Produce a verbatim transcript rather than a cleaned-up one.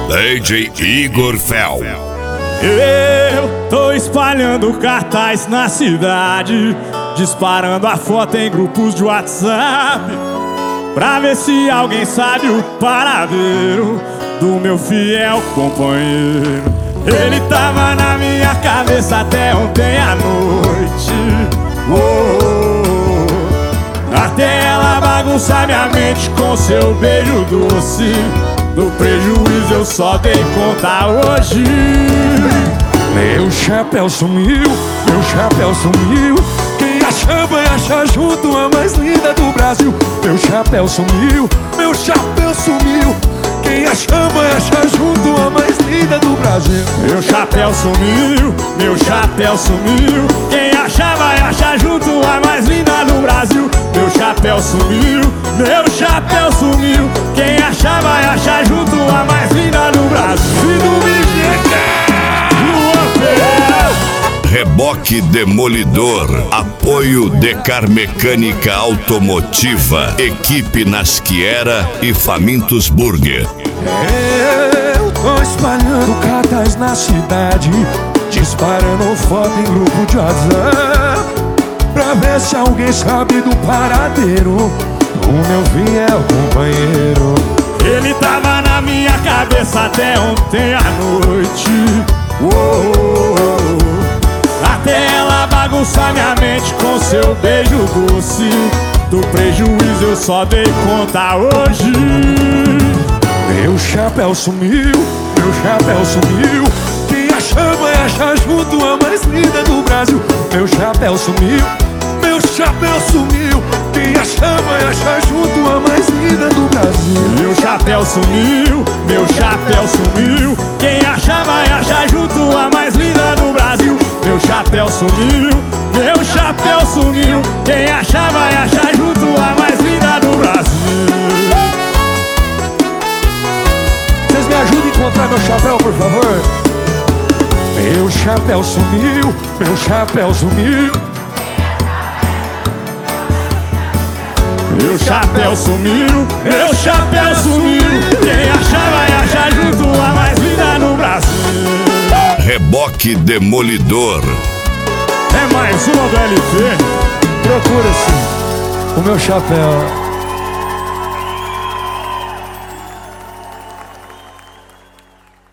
D J Igor Fel. Eu tô espalhando cartaz na cidade, disparando a foto em grupos de WhatsApp, pra ver se alguém sabe o paradeiro do meu fiel companheiro. Ele tava na minha cabeça até ontem à noite, oh, até ela bagunçar minha mente com seu beijo doce. Do prejuízo eu só dei conta hoje. Meu chapéu sumiu, meu chapéu sumiu. Quem achar vai achar junto a mais linda do Brasil. Meu chapéu sumiu, meu chapéu sumiu. Quem achar vai achar junto a mais linda do Brasil. Meu chapéu sumiu, meu chapéu sumiu. Quem achar vai achar junto a mais linda do Brasil. Meu chapéu sumiu, meu chapéu sumiu. Quem achar vai achar junto a mais linda do Brasil. E no Reboque Demolidor, apoio Decar Mecânica Automotiva, Equipe Nasquiera e Famintos Burger. Eu tô espalhando cartaz na cidade, disparando foto em grupo de WhatsApp, pra ver se alguém sabe do paradeiro do meu fiel companheiro. Ele tava na minha cabeça até ontem à noite, oh, até ela bagunçar minha mente com seu beijo doce. Do prejuízo eu só dei conta hoje. Meu chapéu sumiu, meu chapéu sumiu. Quem achar vai achar junto a mais linda do Brasil. Meu chapéu sumiu, meu chapéu sumiu. Quem achar vai achar junto a mais linda do Brasil. Meu chapéu sumiu, meu chapéu sumiu. Quem achar vai achar junto a mais linda do Brasil. Meu chapéu sumiu, meu chapéu sumiu. Quem achar vai achar junto a mais linda do Brasil. Vocês me ajudem a encontrar meu chapéu, por favor? Meu chapéu sumiu, meu chapéu sumiu. Meu chapéu sumiu, meu chapéu sumiu. Quem achar vai achar junto a mais linda no Brasil. Reboque Demolidor. É mais uma do L P. Procura-se o meu chapéu.